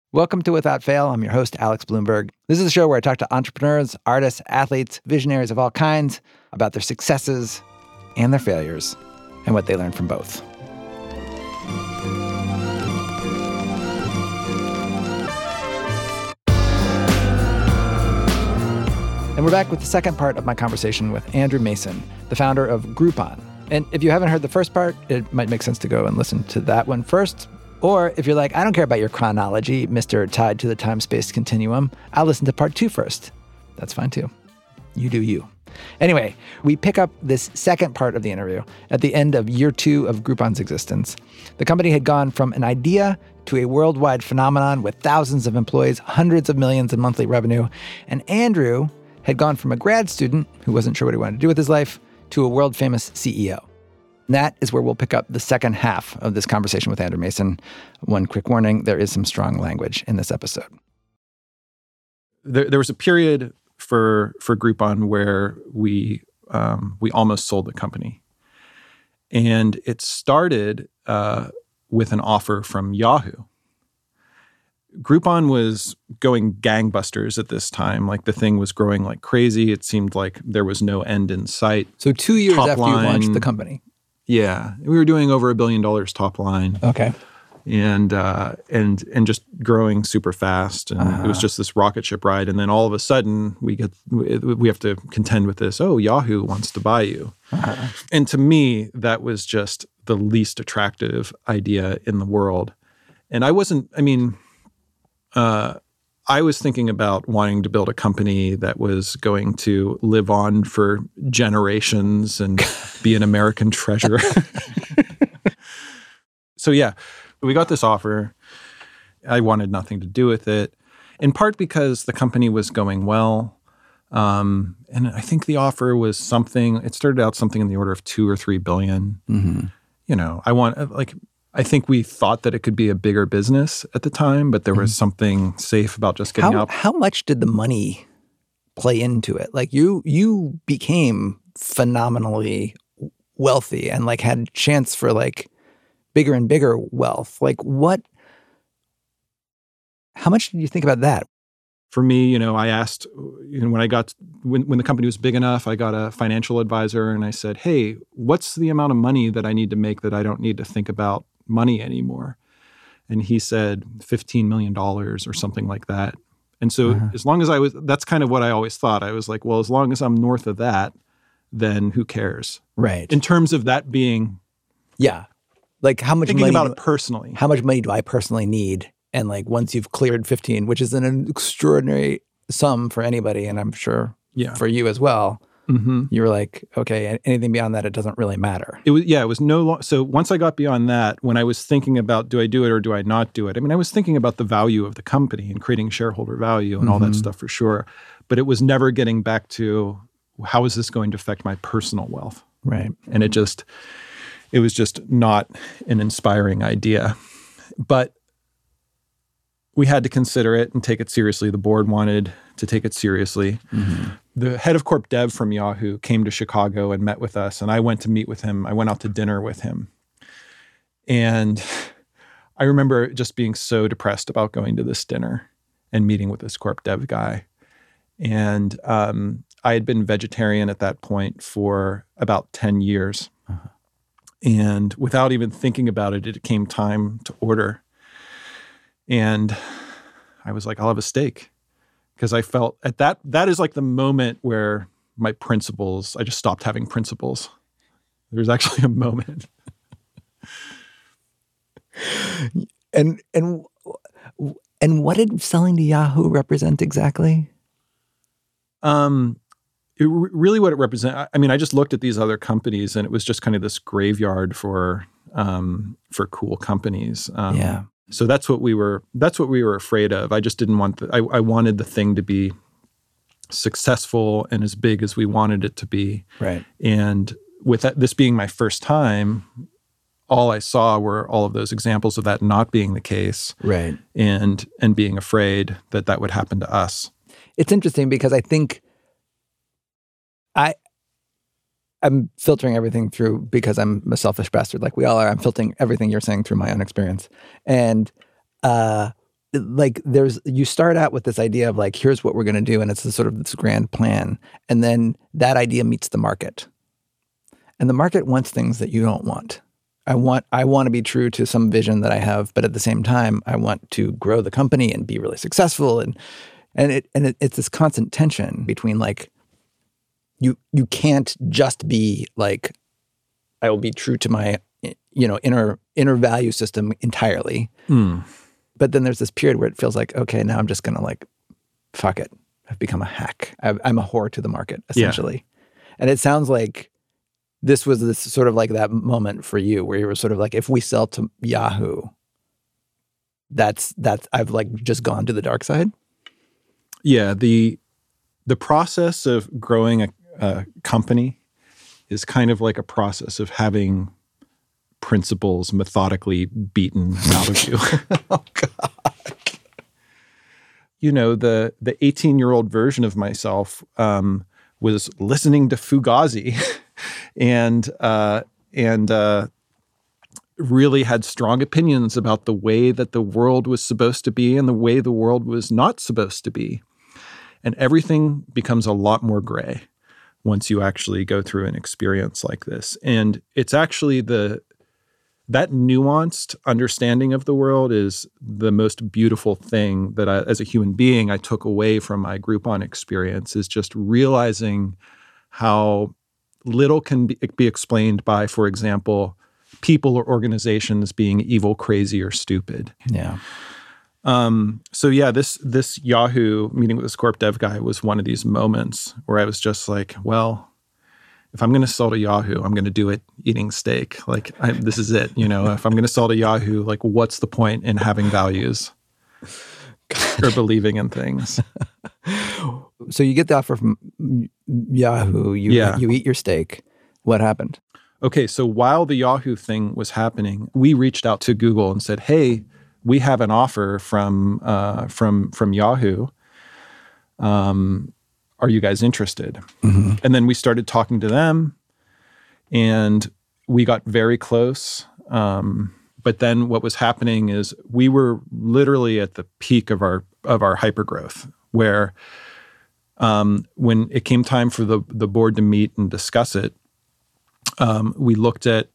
Welcome to Without Fail. I'm your host, Alex Blumberg. This is a show where I talk to entrepreneurs, artists, athletes, visionaries of all kinds about their successes and their failures and what they learned from both. And we're back with the second part of my conversation with Andrew Mason, the founder of Groupon. And if you haven't heard the first part, it might make sense to go and listen to that one first. Or if you're like, I don't care about your chronology, Mr. Tied to the Time-Space Continuum, I'll listen to part 2 first. That's fine too. You do you. Anyway, we pick up this second part of the interview at the end of year 2 of Groupon's existence. The company had gone from an idea to a worldwide phenomenon with thousands of employees, hundreds of millions in monthly revenue. And Andrew had gone from a grad student who wasn't sure what he wanted to do with his life to a world-famous CEO. And that is where we'll pick up the second half of this conversation with Andrew Mason. One quick warning, there is some strong language in this episode. There was a period for Groupon where we almost sold the company. And it started with an offer from Yahoo. Groupon was going gangbusters at this time. Like, the thing was growing like crazy. It seemed like there was no end in sight. So 2 years Top after line, you launched the company. Yeah. We were doing over $1 billion top line. Okay. And just growing super fast. And it was just this rocket ship ride. And then all of a sudden we have to contend with this, Yahoo wants to buy you. And to me, that was just the least attractive idea in the world. And I was thinking about wanting to build a company that was going to live on for generations and be an American treasure. So yeah, we got this offer. I wanted nothing to do with it, in part because the company was going well. And I think the offer was it started out something in the order of $2 or $3 billion. Mm-hmm. You know, I think we thought that it could be a bigger business at the time, but there was something safe about just getting out. How much did the money play into it? Like, you became phenomenally wealthy and like had chance for like bigger and bigger wealth. Like, how much did you think about that? For me, I asked, when the company was big enough, I got a financial advisor and I said, hey, what's the amount of money that I need to make that I don't need to think about money anymore? And he said $15 million or something like that. And so as long as that's kind of what I always thought. I was like, well, as long as I'm north of that, then who cares? Right. In terms of that being. Yeah. Like, how much thinking money. Thinking about it personally. How much money do I personally need? And like, once you've cleared 15, which is an extraordinary sum for anybody, and I'm sure for you as well, you were like, okay, anything beyond that, it doesn't really matter. It was no long. So once I got beyond that, when I was thinking about, do I do it or do I not do it? I mean, I was thinking about the value of the company and creating shareholder value and all that stuff for sure. But it was never getting back to, how is this going to affect my personal wealth? Right. And it was just not an inspiring idea. But we had to consider it and take it seriously. The board wanted to take it seriously. Mm-hmm. The head of corp dev from Yahoo came to Chicago and met with us, and I went to meet with him. I went out to dinner with him. And I remember just being so depressed about going to this dinner and meeting with this corp dev guy. And I had been vegetarian at that point for about 10 years. Uh-huh. And without even thinking about it, it came time to order. And I was like, I'll have a steak. Because I felt that is like the moment where my principles, I just stopped having principles. There's actually a moment. And what did selling to Yahoo represent exactly? Really what it represents, I mean, I just looked at these other companies and it was just kind of this graveyard for cool companies. Yeah. So that's what we were afraid of. I just didn't want I wanted the thing to be successful and as big as we wanted it to be. Right. And with this being my first time, all I saw were all of those examples of that not being the case. Right. And being afraid that would happen to us. It's interesting because I think I'm filtering everything through because I'm a selfish bastard like we all are. I'm filtering everything you're saying through my own experience. And like you start out with this idea of like, here's what we're going to do. And it's this grand plan. And then that idea meets the market. And the market wants things that you don't want. I want to be true to some vision that I have, but at the same time, I want to grow the company and be really successful. And it's this constant tension between like, you can't just be like, I will be true to my, inner value system entirely. But then there's this period where it feels like, okay, now I'm just going to like, fuck it. I've become a hack. I'm a whore to the market, essentially. Yeah. And it sounds like this was this sort of like that moment for you where you were sort of like, if we sell to Yahoo, that's I've like just gone to the dark side. Yeah. The process of growing a company is kind of like a process of having principles methodically beaten out of you. Oh, God. The 18-year-old version of myself was listening to Fugazi and really had strong opinions about the way that the world was supposed to be and the way the world was not supposed to be. And everything becomes a lot more gray once you actually go through an experience like this. And it's actually that nuanced understanding of the world is the most beautiful thing that I, as a human being, I took away from my Groupon experience, is just realizing how little can be explained by, for example, people or organizations being evil, crazy, or stupid. Yeah. So yeah, this Yahoo meeting with this corp dev guy was one of these moments where I was just like, well, if I'm going to sell to Yahoo, I'm going to do it eating steak. Like, this is it. If I'm going to sell to Yahoo, like, what's the point in having values or believing in things? So you get the offer from Yahoo. You eat your steak. What happened? Okay, so while the Yahoo thing was happening, we reached out to Google and said, "Hey, we have an offer from Yahoo. Are you guys interested?" Mm-hmm. And then we started talking to them, and we got very close. But then what was happening is we were literally at the peak of our hypergrowth, where when it came time for the board to meet and discuss it, we looked at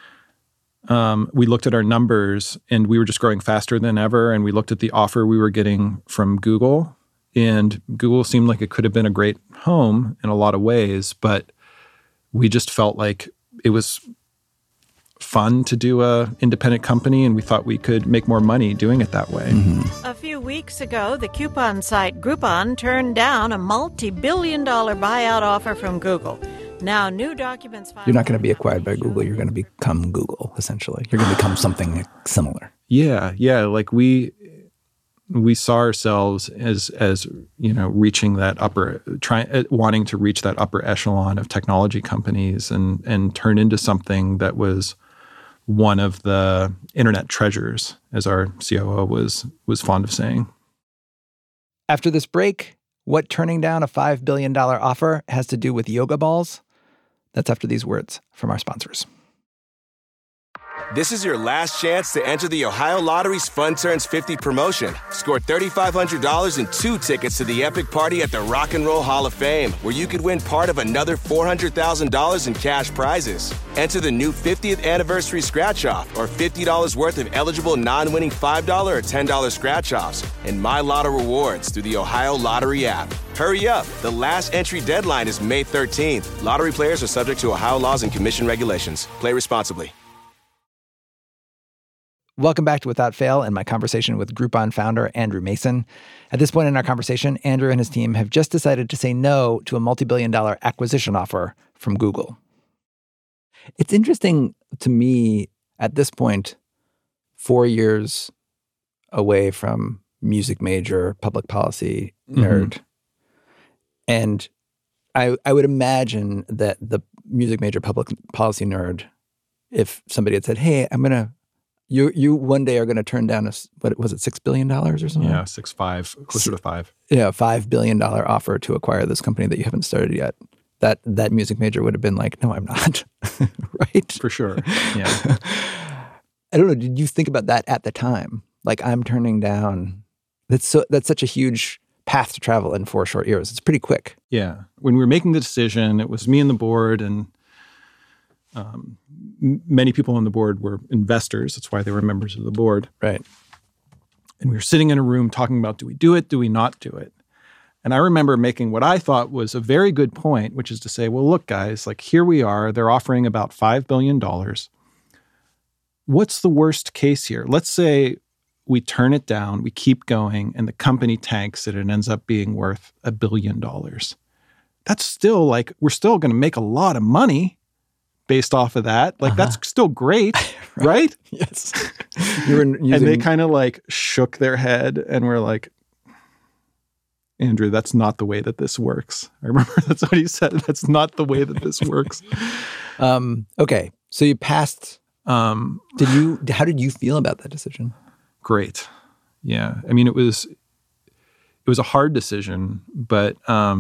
our numbers, and we were just growing faster than ever. And we looked at the offer we were getting from Google. And Google seemed like it could have been a great home in a lot of ways, but we just felt like it was fun to do a independent company, and we thought we could make more money doing it that way. Mm-hmm. A few weeks ago, the coupon site Groupon turned down a multi-billion-dollar buyout offer from Google. Now, new documents... You're not going to be acquired by Google. You're going to become Google, essentially. You're going to become something similar. Yeah. Like we saw ourselves as reaching that wanting to reach that upper echelon of technology companies and turn into something that was one of the internet treasures, as our COO was fond of saying. After this break, what turning down a $5 billion offer has to do with yoga balls? That's after these words from our sponsors. This is your last chance to enter the Ohio Lottery's Fun Turns 50 promotion. Score $3,500 and 2 tickets to the epic party at the Rock and Roll Hall of Fame, where you could win part of another $400,000 in cash prizes. Enter the new 50th anniversary scratch-off or $50 worth of eligible non-winning $5 or $10 scratch-offs and My Lotto rewards through the Ohio Lottery app. Hurry up. The last entry deadline is May 13th. Lottery players are subject to Ohio laws and commission regulations. Play responsibly. Welcome back to Without Fail and my conversation with Groupon founder Andrew Mason. At this point in our conversation, Andrew and his team have just decided to say no to a multi-billion-dollar acquisition offer from Google. It's interesting to me at this point, 4 years away from music major, public policy nerd. Mm-hmm. And I would imagine that the music major, public policy nerd, if somebody had said, hey, you one day are going to turn down what was it, $6 billion or something? Yeah, 6.5, closer to 5. Yeah, $5 billion offer to acquire this company that you haven't started yet. That music major would have been like, no, I'm not. Right? For sure. Yeah. I don't know. Did you think about that at the time? Like, I'm turning down That's such a huge path to travel in 4 short years. It's pretty quick. Yeah. When we were making the decision, it was me and the board, and many people on the board were investors. That's why they were members of the board. Right. And we were sitting in a room talking about, do we do it? Do we not do it? And I remember making what I thought was a very good point, which is to say, well, look, guys, like here we are. They're offering about $5 billion. What's the worst case here? Let's say we turn it down, we keep going, and the company tanks and it ends up being worth $1 billion. That's still like, we're still going to make a lot of money based off of that. Like, that's still great, right? Yes. And they kind of like shook their head and were like, Andrew, that's not the way that this works. I remember that's what he said. That's not the way that this works. Okay. So you passed. How did you feel about that decision? Great. Yeah. I mean, it was a hard decision, but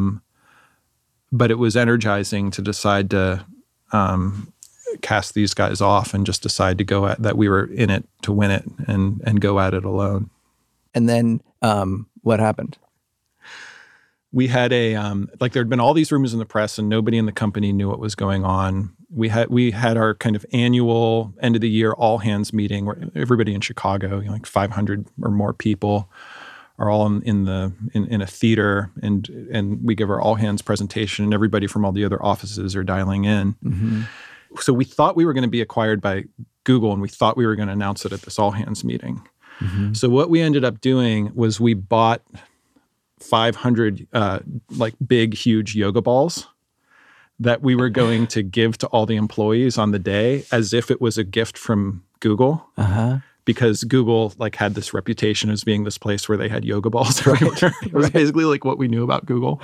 it was energizing to decide to cast these guys off and just decide to go at that. We were in it to win it and go at it alone. And then what happened? We had there'd been all these rumors in the press and nobody in the company knew what was going on. We had our kind of annual end of the year all hands meeting where everybody in Chicago, like 500 or more people, are all in a theater, and we give our all hands presentation, and everybody from all the other offices are dialing in. Mm-hmm. So we thought we were going to be acquired by Google, and we thought we were going to announce it at this all hands meeting. Mm-hmm. So what we ended up doing was we bought 500 big, huge yoga balls that we were going to give to all the employees on the day as if it was a gift from Google. Uh-huh. Because Google had this reputation as being this place where they had yoga balls everywhere. It was basically like what we knew about Google.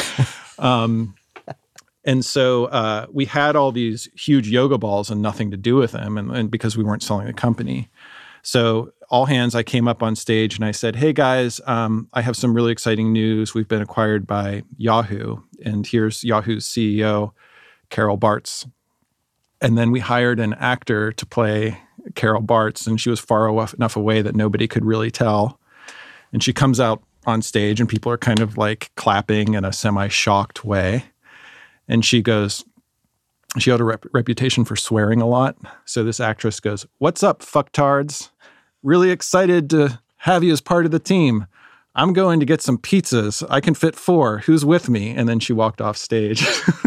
And so we had all these huge yoga balls and nothing to do with them, and because we weren't selling the company. So all hands, I came up on stage and I said, hey guys, I have some really exciting news. We've been acquired by Yahoo, and here's Yahoo's CEO, Carol Bartz. And then we hired an actor to play Carol Bartz, and she was far enough away that nobody could really tell. And she comes out on stage and people are kind of like clapping in a semi-shocked way. And she goes, she had a reputation for swearing a lot. So this actress goes, "What's up, fucktards? Really excited to have you as part of the team. I'm going to get some pizzas. I can fit 4. Who's with me?" And then she walked off stage.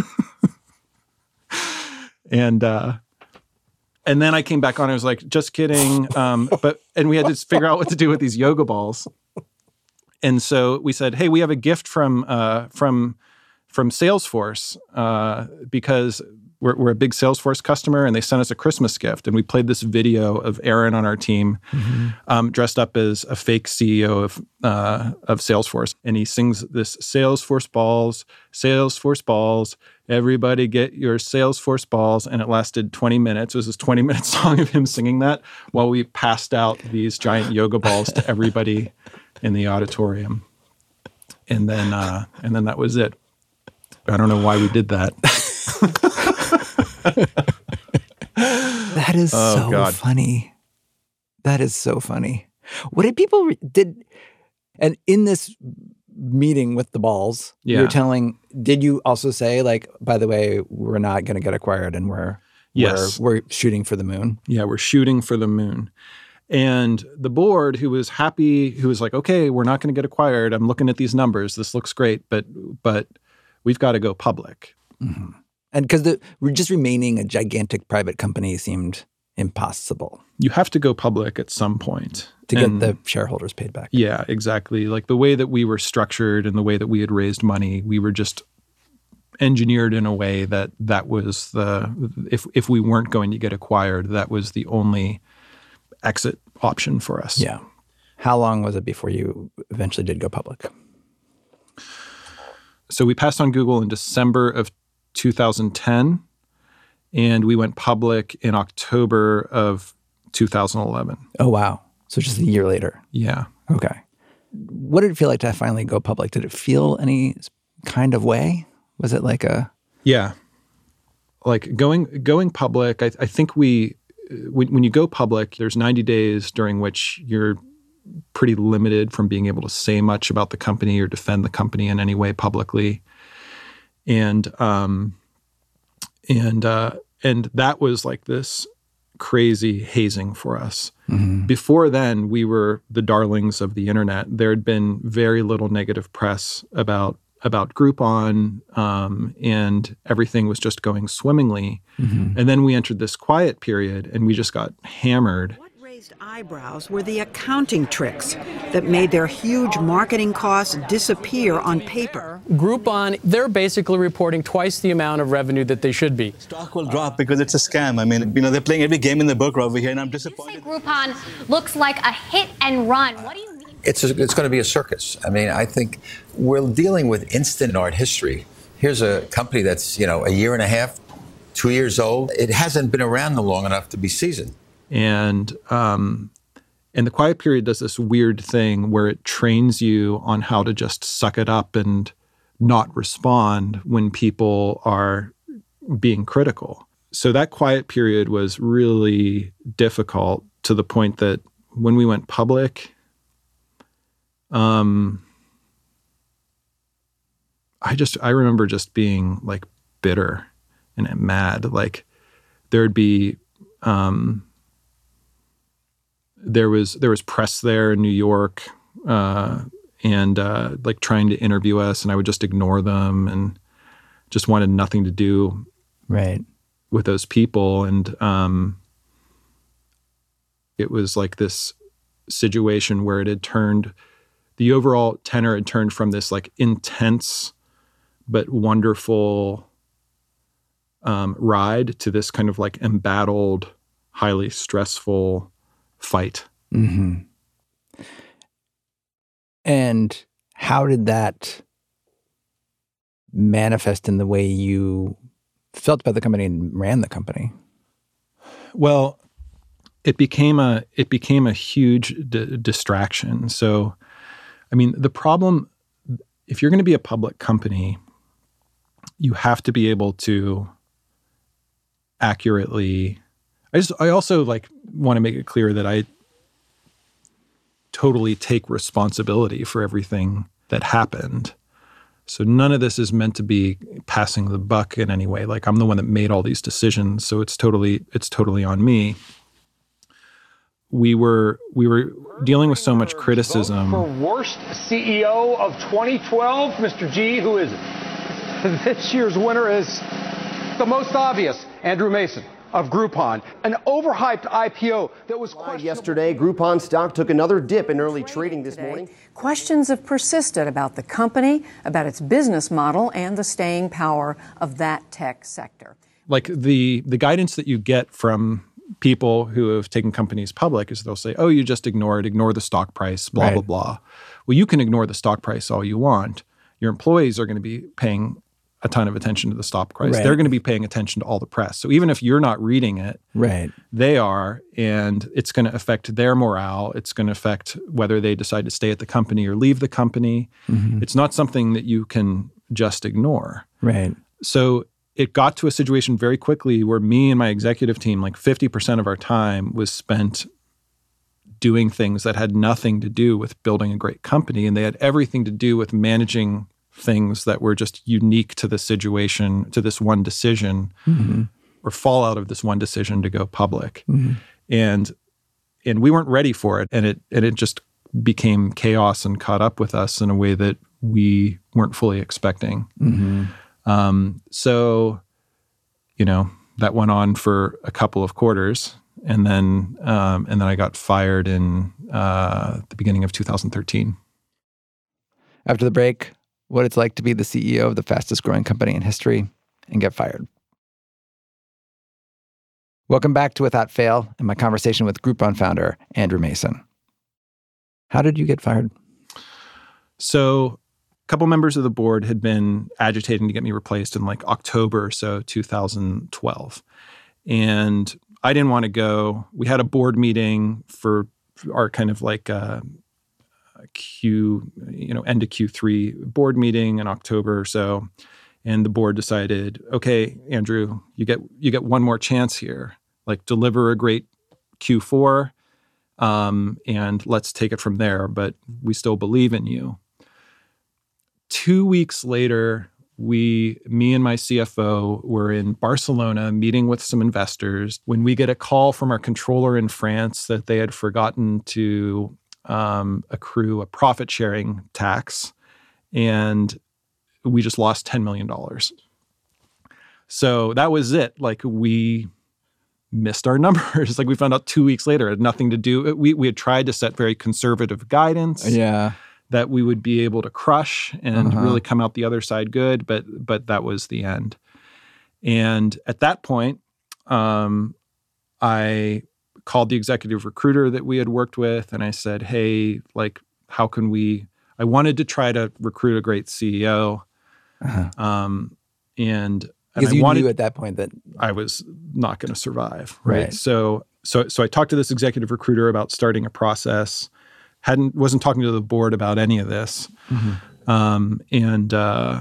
And then I came back on. I was like, "Just kidding." And we had to figure out what to do with these yoga balls. And so we said, "Hey, we have a gift from Salesforce because we're a big Salesforce customer, and they sent us a Christmas gift." And we played this video of Aaron on our team, dressed up as a fake CEO of Salesforce, and he sings this Salesforce balls. Everybody get your Salesforce balls. And it lasted 20 minutes. It was this 20-minute song of him singing that while we passed out these giant yoga balls to everybody in the auditorium. And then that was it. I don't know why we did that. That is funny. That is so funny. What did people and in this meeting with the balls, you were telling, did you also say, like, by the way, we're not going to get acquired and we're shooting for the moon? Yeah, we're shooting for the moon. And the board, who was happy, who was like, okay, we're not going to get acquired. I'm looking at these numbers. This looks great, but we've got to go public. Mm-hmm. And because just remaining a gigantic private company seemed impossible. You have to go public at some point. To get the shareholders paid back. Yeah, exactly. Like the way that we were structured and the way that we had raised money, we were just engineered in a way that was if we weren't going to get acquired, that was the only exit option for us. Yeah. How long was it before you eventually did go public? So we passed on Google in December of 2010, and we went public in October of 2011. Oh, wow. So just a year later. Yeah. Okay. What did it feel like to finally go public? Did it feel any kind of way? Was it like a... Yeah. Like going public, I think when you go public, there's 90 days during which you're pretty limited from being able to say much about the company or defend the company in any way publicly. And that was like this crazy hazing for us. Mm-hmm. Before then, we were the darlings of the internet. There had been very little negative press about Groupon, and everything was just going swimmingly. Mm-hmm. And then we entered this quiet period, and we just got hammered. What raised eyebrows were the accounting tricks that made their huge marketing costs disappear on paper. Groupon, they're basically reporting twice the amount of revenue that they should be. Stock will drop because it's a scam. I mean, they're playing every game in the book over here, and I'm disappointed. You say Groupon looks like a hit and run. What do you mean? It's going to be a circus. I mean, I think we're dealing with instant art history. Here's a company that's, a year and a half, 2 years old. It hasn't been around long enough to be seasoned. And the quiet period does this weird thing where it trains you on how to just suck it up and not respond when people are being critical. So that quiet period was really difficult to the point that when we went public, I remember just being like bitter and mad. Like there'd be, there was press there in New York, and like trying to interview us, and I would just ignore them and just wanted nothing to do with those people. And it was like this situation where it had turned, the overall tenor had turned from this like intense but wonderful ride to this kind of like embattled, highly stressful fight. Mm-hmm. And how did that manifest in the way you felt about the company and ran the company? Well, it became a huge distraction. So, I mean, the problem, if you're going to be a public company, you have to be able to accurately. I also like want to make it clear that I totally take responsibility for everything that happened. So none of this is meant to be passing the buck in any way. Like I'm the one that made all these decisions, so it's totally on me. We were dealing with so much criticism. For worst CEO of 2012, Mr. G, who is it? This year's winner is the most obvious, Andrew Mason of Groupon, an overhyped IPO that was questionable. Yesterday, Groupon stock took another dip in early trading this morning. Questions have persisted about the company, about its business model, and the staying power of that tech sector. Like the guidance that you get from people who have taken companies public is they'll say, oh, you just ignore the stock price, blah, blah, blah. Well, you can ignore the stock price all you want. Your employees are going to be paying a ton of attention to the stock price. They're going to be paying attention to all the press. So even if you're not reading it, they are, and it's going to affect their morale. It's going to affect whether they decide to stay at the company or leave the company. Mm-hmm. It's not something that you can just ignore. Right. So it got to a situation very quickly where me and my executive team, like 50% of our time was spent doing things that had nothing to do with building a great company, and they had everything to do with managing things that were just unique to the situation, to this one decision, or fallout of this one decision to go public. Mm-hmm. And we weren't ready for it. And it just became chaos and caught up with us in a way that we weren't fully expecting. Mm-hmm. So, that went on for a couple of quarters. And then I got fired in the beginning of 2013. After the break, what it's like to be the CEO of the fastest growing company in history and get fired. Welcome back to Without Fail and my conversation with Groupon founder, Andrew Mason. How did you get fired? So a couple members of the board had been agitating to get me replaced in like October or so, 2012. And I didn't want to go. We had a board meeting for our kind of like end of Q3 board meeting in October or so, and the board decided, okay, Andrew, you get one more chance here. Like deliver a great Q4, and let's take it from there. But we still believe in you. 2 weeks later, me and my CFO were in Barcelona meeting with some investors when we get a call from our controller in France that they had forgotten to accrue a profit-sharing tax, and we just lost $10 million. So that was it. Like, we missed our numbers. Like, we found out 2 weeks later. It had nothing to do. We had tried to set very conservative guidance. Yeah. That we would be able to crush and really come out the other side good, but that was the end. And at that point, I called the executive recruiter that we had worked with, and I said, hey, like, how can we, I wanted to try to recruit a great CEO. And because I you wanted, knew at that point that I was not going to survive. Right. Right. So I talked to this executive recruiter about starting a process. Wasn't talking to the board about any of this. And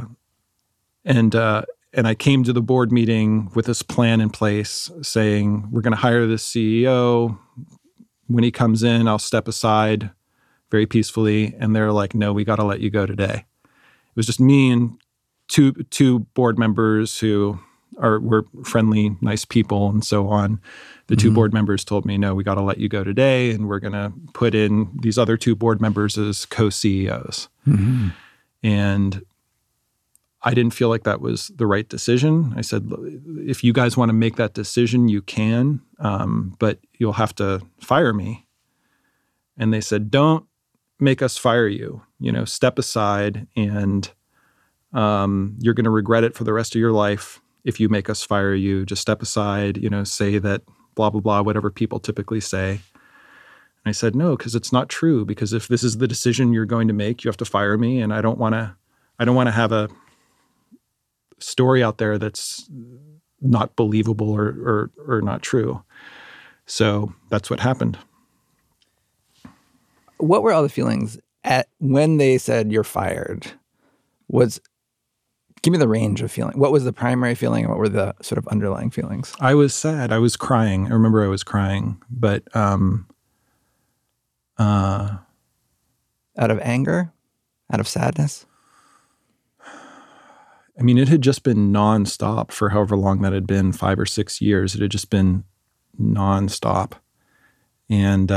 I came to the board meeting with this plan in place saying, we're going to hire this CEO. When he comes in, I'll step aside very peacefully. And they're like, no, we got to let you go today. It was just me and two board members who were friendly, nice people and so on. The two board members told me, no, we got to let you go today. And we're going to put in these other two board members as co-CEOs. And I didn't feel like that was the right decision. I said, if you guys want to make that decision, you can, but you'll have to fire me. And they said, don't make us fire you. Step aside, and you're going to regret it for the rest of your life if you make us fire you. Just step aside, say that blah, blah, blah, whatever people typically say. And I said, no, because it's not true. Because if this is the decision you're going to make, you have to fire me. And I don't want to have a story out there that's not believable or not true. So that's what happened. What were all the feelings when they said you're fired? Give me the range of feeling. What was the primary feeling, and what were the sort of underlying feelings? I was sad. I was crying. I remember I was crying, but out of anger, out of sadness. I mean, it had just been nonstop for however long that had been, 5 or 6 years. It had just been nonstop, and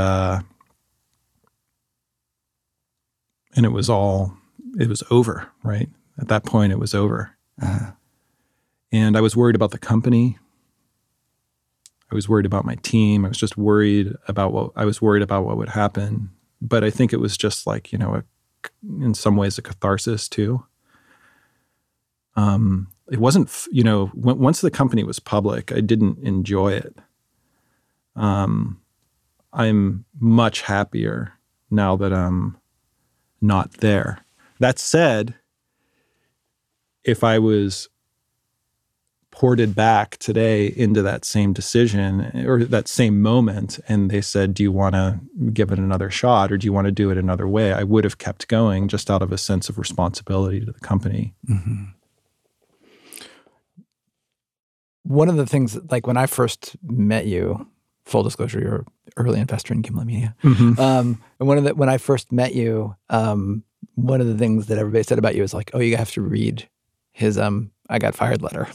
it was over, right? At that point, it was over. And I was worried about the company. I was worried about my team. I was just worried about what would happen. But I think it was just like, in some ways a catharsis too. It wasn't, once the company was public, I didn't enjoy it. I'm much happier now that I'm not there. That said, if I was ported back today into that same decision or that same moment, and they said, do you want to give it another shot, or do you want to do it another way? I would have kept going just out of a sense of responsibility to the company. One of the things, like when I first met you, full disclosure, you're an early investor in Gimlet Media. And when I first met you, one of the things that everybody said about you is like, oh, you have to read his I got fired letter.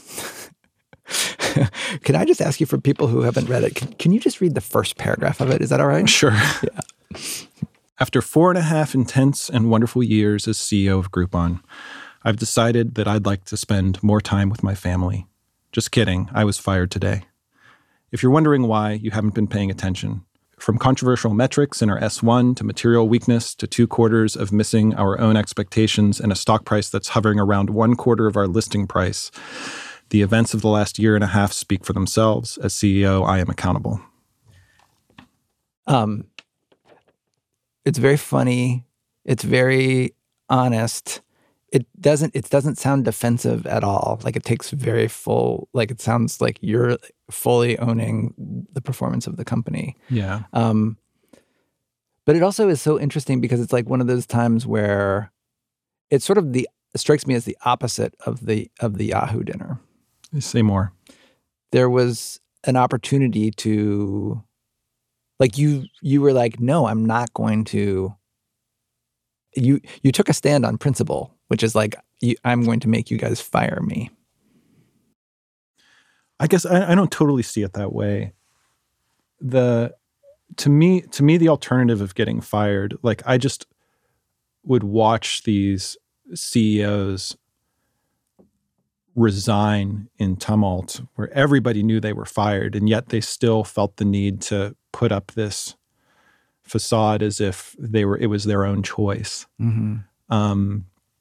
Can I just ask you, for people who haven't read it, can you just read the first paragraph of it? Is that all right? Sure. Yeah. After 4.5 intense and wonderful years as CEO of Groupon, I've decided that I'd like to spend more time with my family. Just kidding. I was fired today. If you're wondering why, you haven't been paying attention. From controversial metrics in our S1 to material weakness to 2 quarters of missing our own expectations and a stock price that's hovering around 1/4 of our listing price, the events of the last year and a half speak for themselves. As CEO, I am accountable. It's very funny. It's very honest. It doesn't sound defensive at all. Like, it takes very full, like, it sounds like you're fully owning the performance of the company. Yeah. But it also is so interesting because it's like one of those times where it's sort of it strikes me as the opposite of the Yahoo dinner. Say more. There was an opportunity to Like you were like, no, I'm not going to. You took a stand on principle, which is like, I'm going to make you guys fire me. I guess I don't totally see it that way. To me, the alternative of getting fired, like I just would watch these CEOs resign in tumult where everybody knew they were fired, and yet they still felt the need to put up this facade as if it was their own choice. Mm-hmm.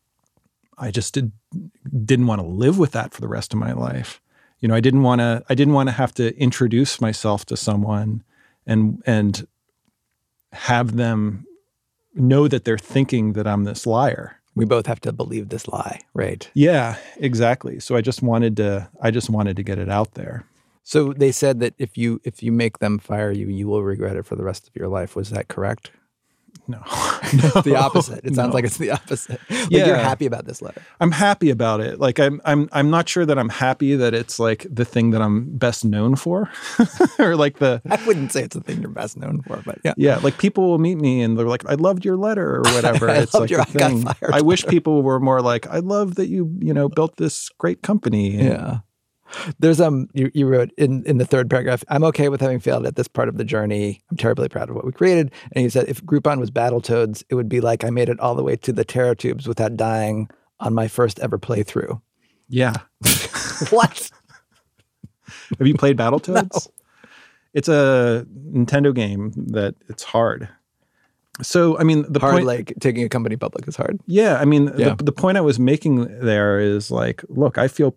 I just didn't want to live with that for the rest of my life. I didn't want to have to introduce myself to someone and have them know that they're thinking that I'm this liar. We both have to believe this lie, right? Yeah, exactly. So I just wanted to get it out there. So they said that if you make them fire you, you will regret it for the rest of your life. Was that correct? No. It's the opposite. It sounds like it's the opposite. Like you're happy about this letter. I'm happy about it. Like I'm not sure that I'm happy that it's like the thing that I'm best known for. Or like I wouldn't say it's the thing you're best known for, but yeah. Yeah, like people will meet me and they're like, I loved your letter or whatever. It's like the thing. Got fired. I wish people were more like, I love that you built this great company. Yeah. There's you wrote in the third paragraph, I'm okay with having failed at this part of the journey. I'm terribly proud of what we created. And you said, if Groupon was Battletoads, it would be like I made it all the way to the Terror Tubes without dying on my first ever playthrough. Yeah. What? Have you played Battletoads? No. It's a Nintendo game that it's hard. So, I mean, the point, like taking a company public is hard. Yeah. I mean, the point I was making there is like, look, I feel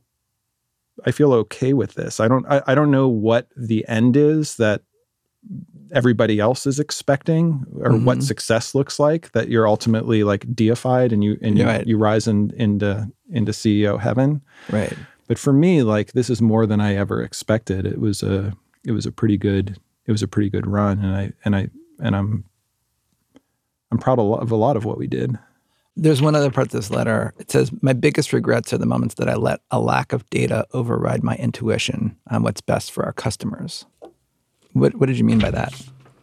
okay with this. I don't know what the end is that everybody else is expecting, or what success looks like, that you're ultimately like deified and you rise into CEO heaven. Right. But for me, like, this is more than I ever expected. It was a pretty good run, and I'm proud of a lot of what we did. There's one other part of this letter. It says, my biggest regrets are the moments that I let a lack of data override my intuition on what's best for our customers. What did you mean by that?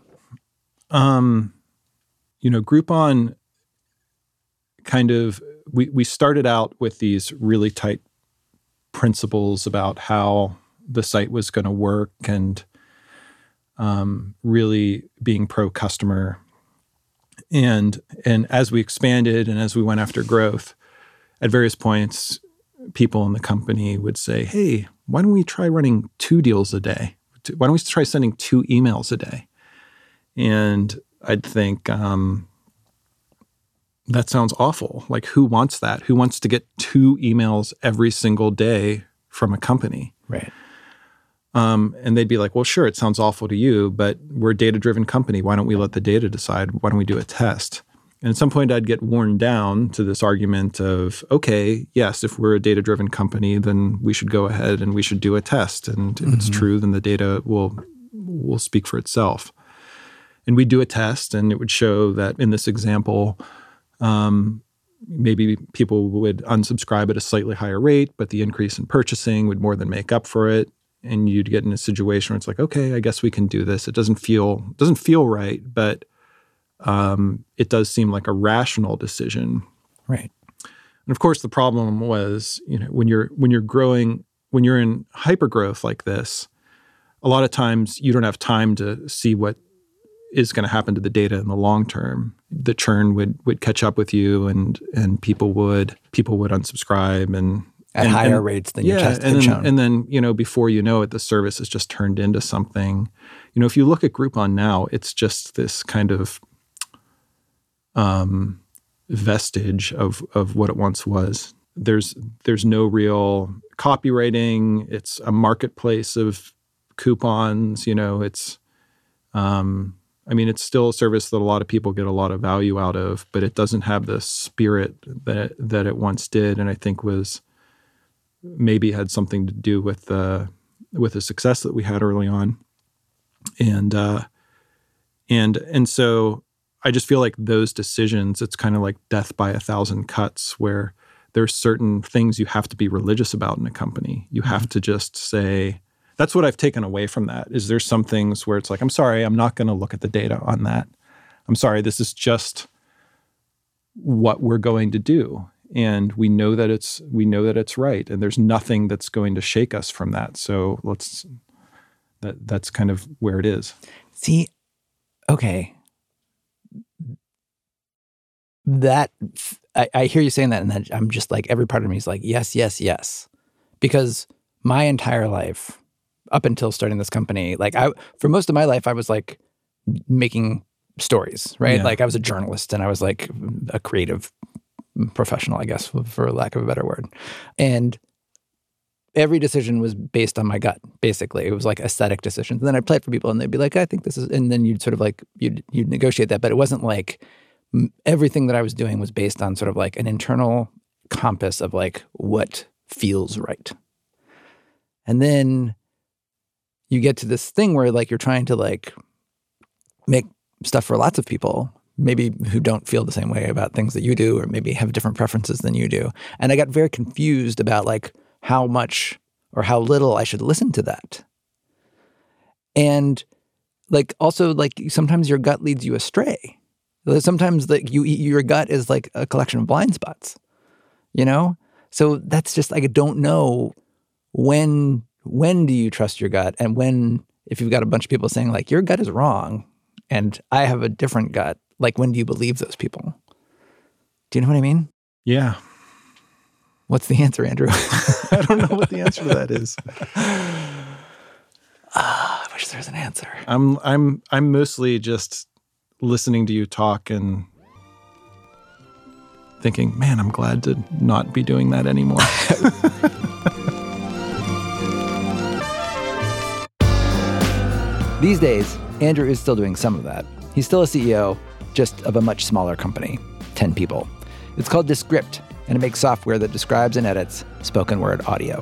Groupon kind of, we started out with these really tight principles about how the site was going to work and really being pro-customer. And as we expanded and as we went after growth, at various points, people in the company would say, hey, why don't we try running 2 deals a day? Why don't we try sending 2 emails a day? And I'd think, that sounds awful. Like, who wants that? Who wants to get 2 emails every single day from a company? Right. And they'd be like, well, sure, it sounds awful to you, but we're a data-driven company. Why don't we let the data decide? Why don't we do a test? And at some point, I'd get worn down to this argument of, okay, yes, if we're a data-driven company, then we should go ahead and we should do a test. And if it's true, then the data will speak for itself. And we'd do a test, and it would show that in this example, maybe people would unsubscribe at a slightly higher rate, but the increase in purchasing would more than make up for it. And you'd get in a situation where it's like, okay, I guess we can do this. It doesn't feel right, but it does seem like a rational decision. Right. And of course, the problem was, when you're growing, when you're in hypergrowth like this, a lot of times you don't have time to see what is going to happen to the data in the long term. The churn would catch up with you, and people would unsubscribe and at higher rates than your test had shown. And then, before you know it, the service is just turned into something. If you look at Groupon now, it's just this kind of vestige of what it once was. There's no real copywriting. It's a marketplace of coupons. It's it's still a service that a lot of people get a lot of value out of, but it doesn't have the spirit that it once did, and I think maybe had something to do with the success that we had early on. And so I just feel like those decisions, it's kind of like death by 1,000 cuts, where there's certain things you have to be religious about in a company. You have to just say, That's what I've taken away from that, is there's some things where it's like, I'm sorry, I'm not going to look at the data on that. I'm sorry, this is just what we're going to do. And we know that it's right. And there's nothing that's going to shake us from that. So that's kind of where it is. See, okay. That I hear you saying that, and then I'm just like, every part of me is like, yes, yes, yes. Because my entire life, up until starting this company, like for most of my life, I was like making stories, right? Yeah. Like I was a journalist and I was like a creative professional, I guess, for lack of a better word. And every decision was based on my gut, basically. It was like aesthetic decisions. And then I'd play it for people and they'd be like, I think this is, and then you'd sort of like, you'd negotiate that. But it wasn't like everything that I was doing was based on sort of like an internal compass of like what feels right. And then you get to this thing where like you're trying to like make stuff for lots of people, maybe who don't feel the same way about things that you do, or maybe have different preferences than you do. And I got very confused about like how much or how little I should listen to that. And like also like sometimes your gut leads you astray. Sometimes like your gut is like a collection of blind spots, you know? So that's just like, I don't know when do you trust your gut, and when, if you've got a bunch of people saying like your gut is wrong and I have a different gut, like when do you believe those people? Do you know what I mean? Yeah. What's the answer, Andrew? I don't know what the answer to that is. I wish there was an answer. I'm mostly just listening to you talk and thinking, man, I'm glad to not be doing that anymore. These days, Andrew is still doing some of that. He's still a CEO, just of a much smaller company, 10 people. It's called Descript, and it makes software that describes and edits spoken word audio.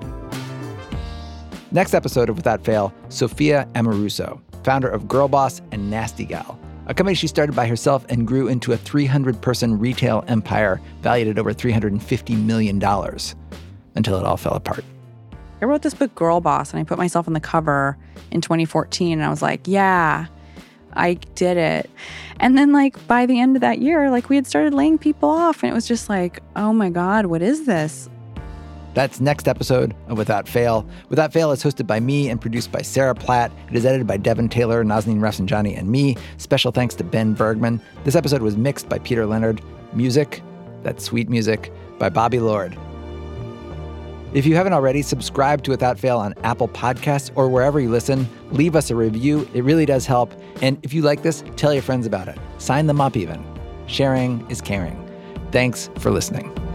Next episode of Without Fail, Sophia Amoruso, founder of Girlboss and Nasty Gal, a company she started by herself and grew into a 300-person retail empire valued at over $350 million until it all fell apart. I wrote this book, Girlboss, and I put myself on the cover in 2014, and I was like, yeah, I did it. And then, like, by the end of that year, like, we had started laying people off, and it was just like, oh my God, what is this? That's next episode of Without Fail. Without Fail is hosted by me and produced by Sarah Platt. It is edited by Devin Taylor, Nazanin Rafsanjani, and me. Special thanks to Ben Bergman. This episode was mixed by Peter Leonard. Music, that's sweet music, by Bobby Lord. If you haven't already, subscribe to Without Fail on Apple Podcasts or wherever you listen. Leave us a review. It really does help. And if you like this, tell your friends about it. Sign them up even. Sharing is caring. Thanks for listening.